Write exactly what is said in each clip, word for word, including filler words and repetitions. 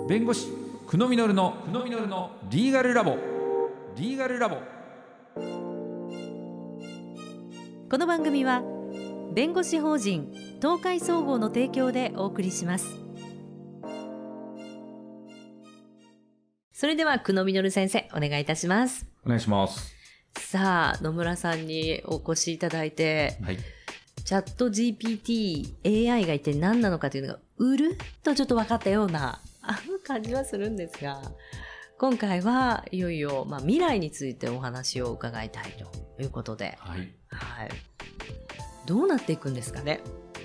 弁護士久野実の久野実のリーガルラボリーガルラボ。 この番組は弁護士法人東海総合の提供でお送りします。それでは久野実先生、お願いいたします。 お願いします。 さあ、野村さんにお越しいただいて、はい、チャット ジーピーティー、エーアイ が一体何なのかというのがうるっとちょっと分かったようなあの感じはするんですが、今回はいよいよ、まあ、未来についてお話を伺いたいということで、はいはい、どうなっていくんですかね。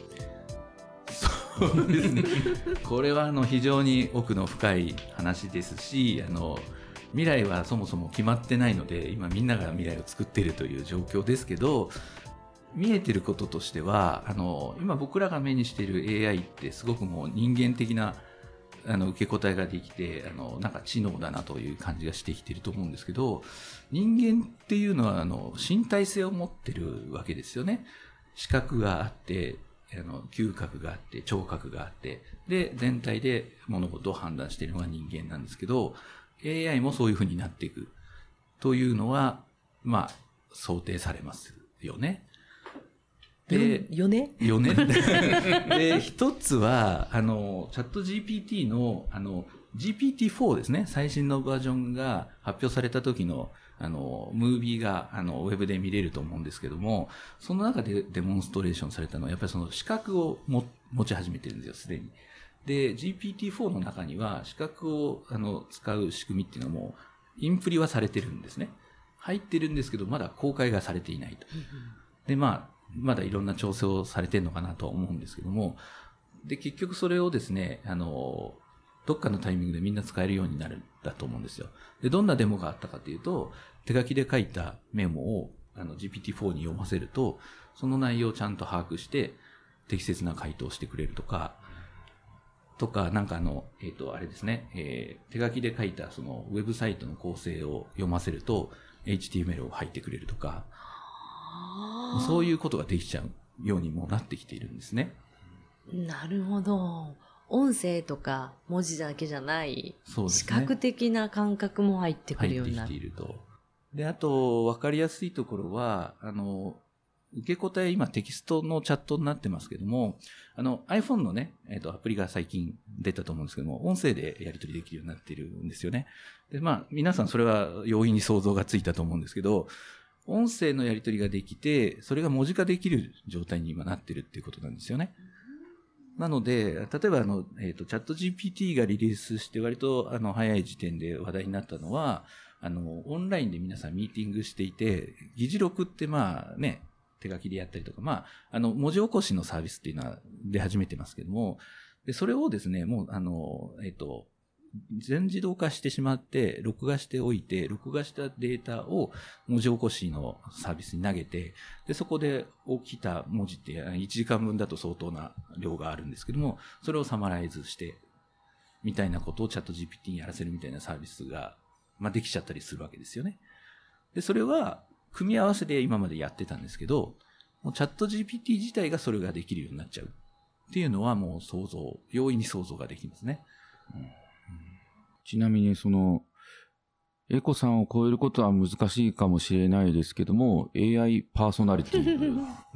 そうですねこれはあの非常に奥の深い話ですし、あの未来はそもそも決まってないので、今みんなが未来を作っているという状況ですけど、見えてることとしては、あの今僕らが目にしている エーアイ ってすごくもう人間的なあの受け答えができて、あのなんか知能だなという感じがしてきていると思うんですけど、人間っていうのはあの身体性を持ってるわけですよね。視覚があって、あの嗅覚があって、聴覚があって、で全体で物事を判断しているのが人間なんですけど、 エーアイ もそういうふうになっていくというのはまあ想定されますよね。 でよねよねで一つはあのチャット ジーピーティー のあの ジーピーティーフォー ですね、最新のバージョンが発表された時のあのムービーがあのウェブで見れると思うんですけども、その中でデモンストレーションされたのはやっぱりその視覚をも持ち始めてるんですよ、すでに。で ジーピーティーフォー の中には視覚をあの使う仕組みっていうのもインプリはされてるんですね。入ってるんですけどまだ公開がされていないと。でまあまだいろんな調整をされてるのかなとは思うんですけども、で結局それをですね、あのどっかのタイミングでみんな使えるようになるんだと思うんですよ。でどんなデモがあったかというと、手書きで書いたメモをあの ジーピーティーフォー に読ませると、その内容をちゃんと把握して適切な回答をしてくれるとかとか、なんかあのえっとあれですね、えー、手書きで書いたそのウェブサイトの構成を読ませると エイチティーエムエル を入ってくれるとか、そういうことができちゃうようにもなってきているんですね。 なるほど。音声とか文字だけじゃない、そうですね、視覚的な感覚も入ってくるようになる。 入ってきていると。で、あと分かりやすいところは、あの受け答え今テキストのチャットになってますけども、あの iPhone のね、えっとアプリが最近出たと思うんですけども、音声でやり取りできるようになっているんですよね。で、まあ皆さんそれは容易に想像がついたと思うんですけど、音声のやり取りができて、それが文字化できる状態に今なってるっていうことなんですよね。なので、例えばあの、えっと、チャット ジーピーティー がリリースして割とあの早い時点で話題になったのは、あの、オンラインで皆さんミーティングしていて、議事録ってまあね、手書きでやったりとか、まあ、あの、文字起こしのサービスっていうのは出始めてますけども、で、それをですね、もうあの、えっと、全自動化してしまって、録画しておいて、録画したデータを文字起こしのサービスに投げて、で、そこで起きた文字っていちじかんぶんだと相当な量があるんですけども、それをサマライズして、みたいなことをチャット ジーピーティー にやらせるみたいなサービスが、まあ、できちゃったりするわけですよね。で、それは、組み合わせで今までやってたんですけど、もうチャット ジーピーティー 自体がそれができるようになっちゃうっていうのはもう想像、容易に想像ができますね。うん、 ちなみにそのエコさんを超えることは難しいかもしれないですけども、 エーアイ パーソナリティうん、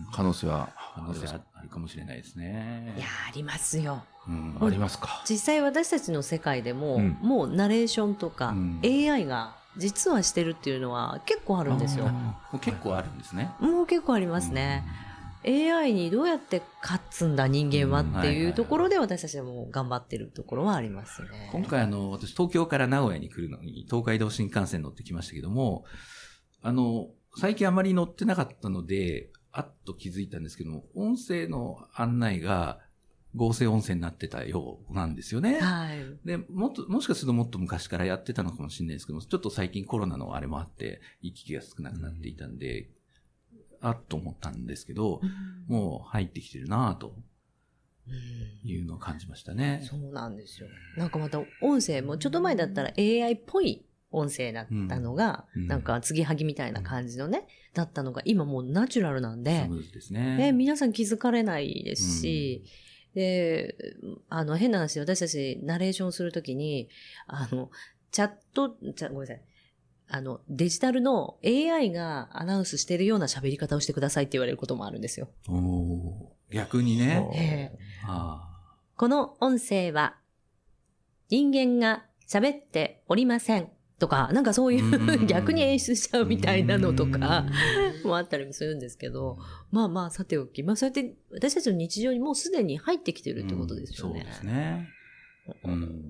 可能性は可能性あるかもしれないですね。 いや、ありますよ、 うん、ありますか。 実際私たちの世界でも、うん、もうナレーションとか、うん、エーアイ が実はしてるっていうのは結構あるんですよ。 もう結構あるんですね。 もう結構ありますね、うん、エーアイ にどうやって勝つんだ人間はっていうところで私たちはもう頑張ってるところはありますね。 今回あの私東京から名古屋に来るのに東海道新幹線乗ってきましたけども、あの最近あまり乗ってなかったのであっと気づいたんですけども、音声の案内が合成音声になってたようなんですよね。はい。で、もっと、もしかするともっと昔からやってたのかもしれないですけども、ちょっと最近コロナのあれもあって、行き来が少なくなっていたんで、うん、あっと思ったんですけど、うん、もう入ってきてるなぁというのを感じましたね、 うん。そうなんですよ。なんかまた音声もちょっと前だったら エーアイ っぽい音声だったのが、うん、なんか継ぎはぎみたいな感じのね、うん、だったのが今もうナチュラルなんで、 そうですね。 ね、皆さん気づかれないですし、うんで、あの、変な話、私たちナレーションするときに、あの、チャット、ちゃごめんなさい。あの、デジタルの エーアイ がアナウンスしてるような喋り方をしてくださいって言われることもあるんですよ。 おー、逆にね。 ええあこの音声は人間が喋っておりませんとか、なんかそういう逆に演出しちゃうみたいなのとかもあったりもするんですけど、まあまあさておき、まあそうやって私たちの日常にもうすでに入ってきてるってことですよね。 うん、そうですね。うん。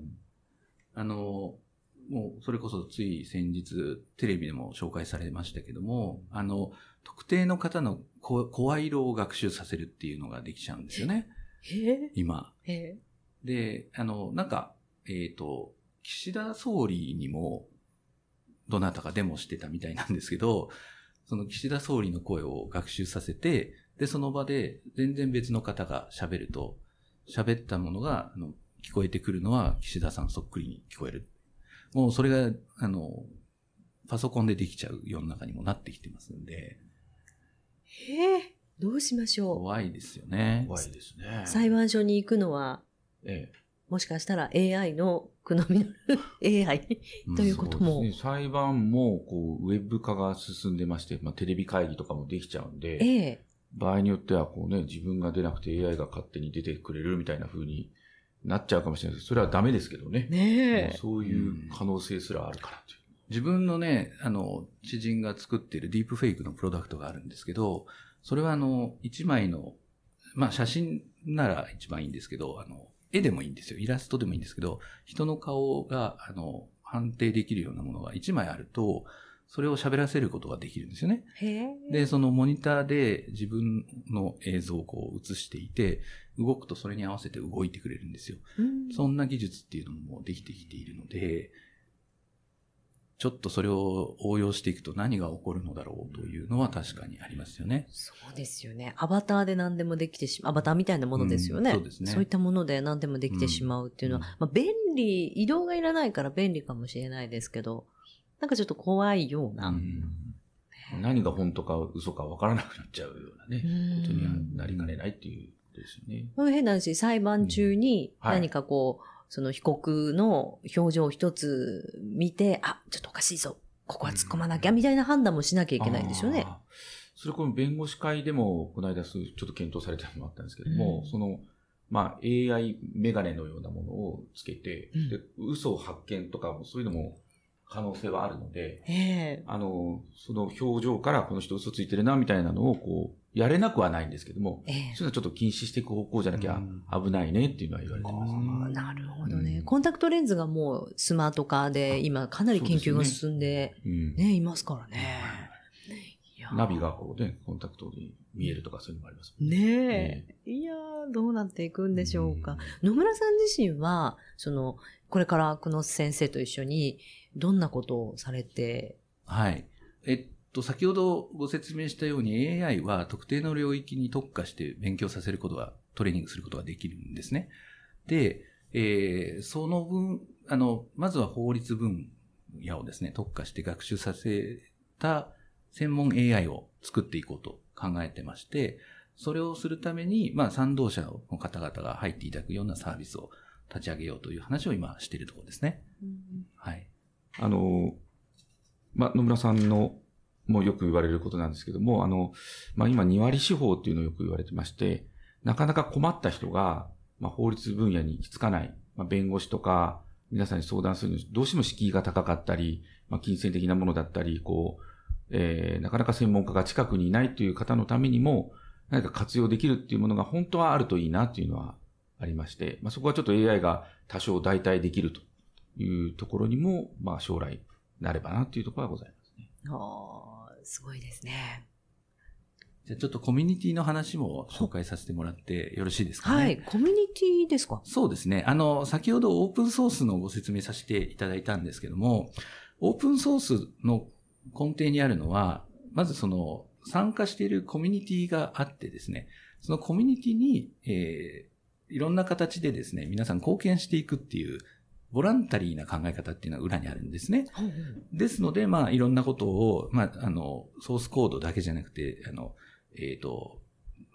あの、もうそれこそつい先日テレビでも紹介されましたけども、あの、特定の方の声色を学習させるっていうのができちゃうんですよね。 へ今。 へで、あの、なんか、えっと、岸田総理にもどなたかデモしてたみたいなんですけど、その岸田総理の声を学習させて、で、その場で全然別の方が喋ると、喋ったものがあの聞こえてくるのは岸田さんそっくりに聞こえる。もうそれが、あの、パソコンでできちゃう世の中にもなってきてますんで。 へえ、どうしましょう。 怖いですよね。 怖いですね。 裁判所に行くのは、 ええ、 もしかしたら エーアイ の苦悩みの エーアイ ということも。 そうですね、裁判もこうウェブ化が進んでまして、まあ、テレビ会議とかもできちゃうんで、 ええ、 場合によってはこう、ね、自分が出なくて エーアイ が勝手に出てくれるみたいな風になっちゃうかもしれないです。それはダメですけどね。 ねえ。 そういう可能性すらあるからという。 自分のね、あの、知人が作っているディープフェイクのプロダクトがあるんですけど、それはあの、一枚の、まあ写真なら一番いいんですけど、あの、絵でもいいんですよ。イラストでもいいんですけど、人の顔が、あの、判定できるようなものが一枚あると、それを喋らせることができるんですよね。 へえ。 で、そのモニターで自分の映像をこう映していて、動くとそれに合わせて動いてくれるんですよ。 うん、 そんな技術っていうのもできてきているので、ちょっとそれを応用していくと何が起こるのだろうというのは確かにありますよね。 そうですよね。アバターで何でもできてしまう。アバターみたいなものですよね。 うん、そうですね。 そういったもので何でもできてしまうっていうのは、うん、まあ便利、移動がいらないから便利かもしれないですけど、なんかちょっと怖いような。うん、 何が本当か嘘か分からなくなっちゃうようなね、うん、ことにはなりかねないっていうことですよね。 そういう変な話、裁判中に何かこう、うん、はい、その被告の表情一つ見て、あ、ちょっとおかしいぞ。ここは突っ込まなきゃみたいな判断もしなきゃいけないんですよね。 うん、それこの弁護士会でもこの間ちょっと検討されたのもあったんですけども、うん、そのまあ エーアイ メガネのようなものをつけて、うん、で嘘を発見とかもそういうのも可能性はあるので、 えー、 あのその表情からこの人嘘ついてるなみたいなのをこうやれなくはないんですけども、えー、そういうのはちょっと禁止していく方向じゃなきゃ危ないねっていうのは言われてます、ね。 うん、なるほどね、うん。コンタクトレンズがもうスマート化で今かなり研究が進んで、ね、うんね、いますからね。 ナビがこうね、コンタクトに見えるとかそういうのもありますもんね。ねえ。いやー、どうなっていくんでしょうか。うん、野村さん自身は、その、これから久野先生と一緒にどんなことをされて。 はい。えっと、先ほどご説明したように エーアイ は特定の領域に特化して勉強させることが、トレーニングすることができるんですね。で、えー、その分、あの、まずは法律分野をですね、特化して学習させた専門 エーアイ を作っていこうと考えてまして、それをするために、まあ、賛同者の方々が入っていただくようなサービスを立ち上げようという話を今しているところですね。うん、はい。 あの、まあ、野村さんのもよく言われることなんですけども、あの、まあ、今に割司法っていうのをよく言われてまして、なかなか困った人が、まあ、法律分野に行き着かない、まあ、弁護士とか、皆さんに相談するのに、どうしても敷居が高かったり、まあ、金銭的なものだったり、こう、えー、なかなか専門家が近くにいないという方のためにも、何か活用できるっていうものが本当はあるといいなっていうのはありまして、まあ、そこはちょっと エーアイ が多少代替できるというところにも、まあ、将来なればなっていうところはございますね。 ああ、すごいですね。 じゃあちょっとコミュニティの話も紹介させてもらってよろしいですかね。 はい、コミュニティですか？ そうですね。あの、先ほどオープンソースのご説明させていただいたんですけども、オープンソースの根底にあるのは、まずその参加しているコミュニティがあってですね、そのコミュニティに、えー、いろんな形でですね、皆さん貢献していくっていう、ボランタリーな考え方っていうのは裏にあるんですね。うんうん、ですので、まあ、いろんなことを、まあ、あの、ソースコードだけじゃなくて、あの、えっと、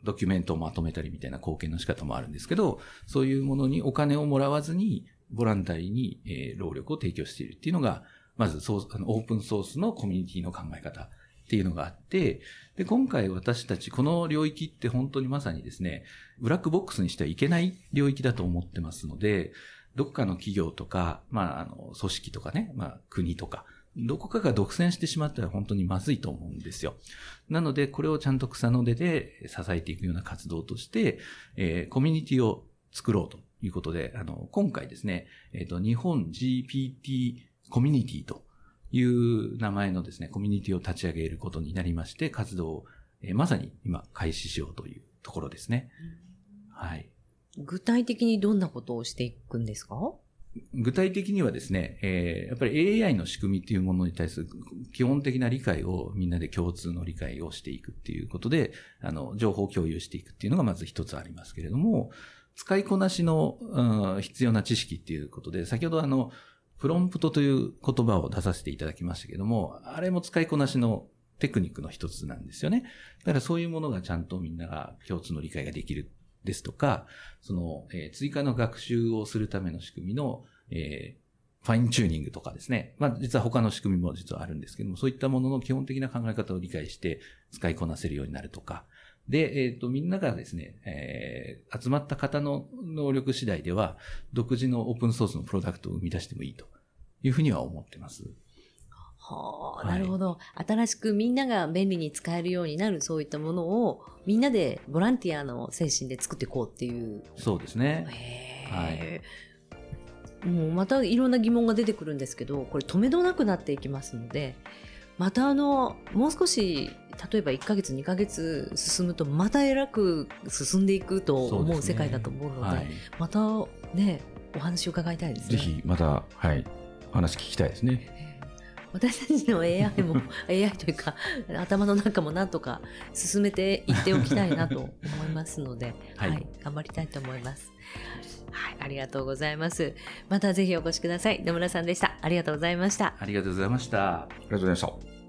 ドキュメントをまとめたりみたいな貢献の仕方もあるんですけど、そういうものにお金をもらわずに、ボランタリーに、えー、労力を提供しているっていうのが、まずソース、あの、オープンソースのコミュニティの考え方っていうのがあって、で、今回私たちこの領域って本当にまさにですね、ブラックボックスにしてはいけない領域だと思ってますので、どこかの企業とか、まあ、あの、組織とかね、まあ、国とか、どこかが独占してしまったら本当にまずいと思うんですよ。なので、これをちゃんと草の根で支えていくような活動として、えー、コミュニティを作ろうということで、あの、今回ですね、えっと、日本 ジーピーティー コミュニティという名前のですね、コミュニティを立ち上げることになりまして、活動を、えー、まさに今開始しようというところですね。はい。 具体的にどんなことをしていくんですか？ 具体的にはですね、えー、やっぱり エーアイ の仕組みっていうものに対する基本的な理解をみんなで共通の理解をしていくっていうことで、あの、情報共有していくっていうのがまず一つありますけれども、使いこなしの、うん、必要な知識っていうことで、先ほどあの、プロンプトという言葉を出させていただきましたけども、あれも使いこなしのテクニックの一つなんですよね。だからそういうものがちゃんとみんなが共通の理解ができるですとか、その、えー、追加の学習をするための仕組みの、えー、ファインチューニングとかですね。まあ実は他の仕組みも実はあるんですけども、そういったものの基本的な考え方を理解して使いこなせるようになるとか。で、えっと、みんながですね、えー、集まった方の能力次第では、独自のオープンソースのプロダクトを生み出してもいいというふうには思ってます。 はあ、なるほど、はい。新しくみんなが便利に使えるようになるそういったものをみんなでボランティアの精神で作っていこうっていう。 そうですね。 へー、はい。もうまたいろんな疑問が出てくるんですけど、これ止めどなくなっていきますので、またあの、もう少し、例えばいっかげつ、にかげつ進むとまたえらく進んでいくと思う世界だと思うので、でね、はい、またね、お話を伺いたいですね。 ぜひまた、はい、お話聞きたいですね。 私たちの エーアイ もエーアイ というか頭の中もなんとか進めていっておきたいなと思いますので、はい、はい、頑張りたいと思います。はい、ありがとうございます。またぜひお越しください。野村さんでした。ありがとうございました。 ありがとうございました。 ありがとうございました。